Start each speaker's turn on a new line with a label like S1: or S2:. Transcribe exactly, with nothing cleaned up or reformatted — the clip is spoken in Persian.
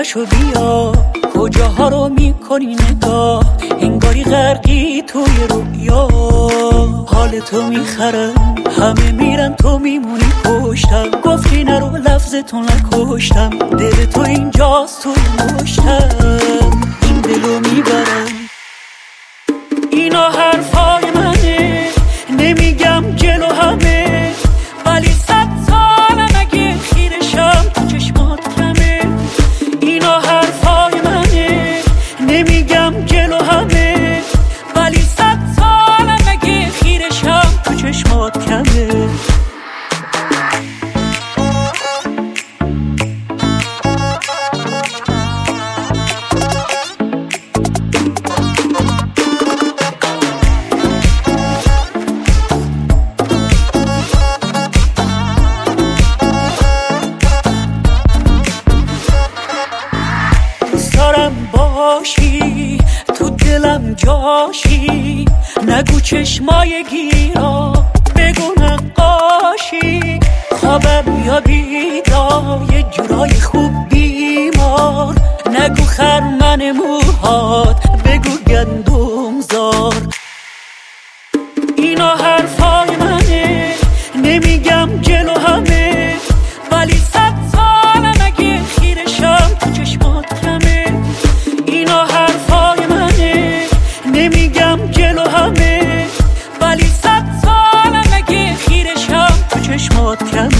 S1: پشو بیا، کجاها رو میکنی نگاه، انگاری غرقی توی رویا. حال تو میخرم، همه میرن تو میمونی پشتم. گفتی نرو لفظتو نکشتم، دل تو اینجاست توی مشتم. این دلو میبرم، اینا حرفای منه، نمیگم جلو همه، ولی صد سالم اگه خیرشم تو چشمات کمه. اینا حرفای منه، نمیگم جلو همه، ولی صد سالم اگه خیرشم تو چشمات کمه. باشی تو دلم جاشی، نگو چشمای گیرا، بگو نقاشی. خوابم یا بیدار، یه جورای خوب بیمار، نگو خرمن موهات، بگو گندم زار. اینا حرفای منه، نمیگم جلو همه، ولی صد سالم اگه خیرشم تو چشمات کمه. اینا حرفای منه، نمیگم جلو همه، ولی صد سالم اگه خیرشم تو چشمات کمه.